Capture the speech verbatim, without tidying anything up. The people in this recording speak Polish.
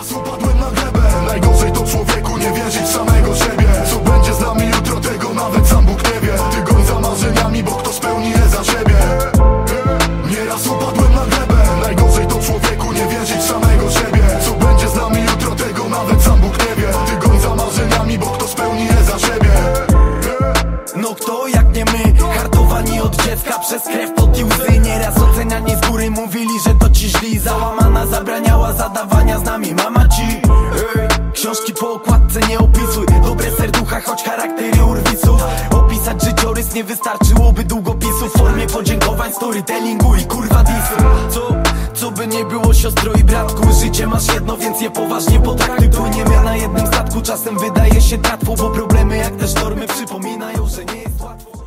Nieraz upadłem na glebę. Najgorzej to człowieku nie wierzyć w samego siebie. Co będzie z nami jutro, tego nawet sam Bóg nie wie. Ty goń za marzeniami, bo kto spełni je za siebie. Nieraz upadłem na glebę. Najgorzej to człowieku nie wierzyć w samego siebie. Co będzie z nami jutro, tego nawet sam Bóg nie wie. Ty goń za marzeniami, bo kto spełni je za siebie. No kto jak nie my, hartowani od dziecka przez krew, pot i łzy. Nieraz oceniani z góry mówili, że to ci źli. Załamana zabraniała zadawania z nami mama ci. Ej, książki po okładce nie opisuj. Dobre serducha, choć charaktery urwisów. Opisać życiorys nie wystarczyłoby długopisu. W formie podziękowań, storytellingu i kurwa disu. Co? Co by nie było, siostro i bratku, życie masz jedno, więc je poważnie potraktuj. Płyniemy na jednym statku, czasem wydaje się tratwą, bo problemy jak te sztormy przypominają, że nie jest łatwo.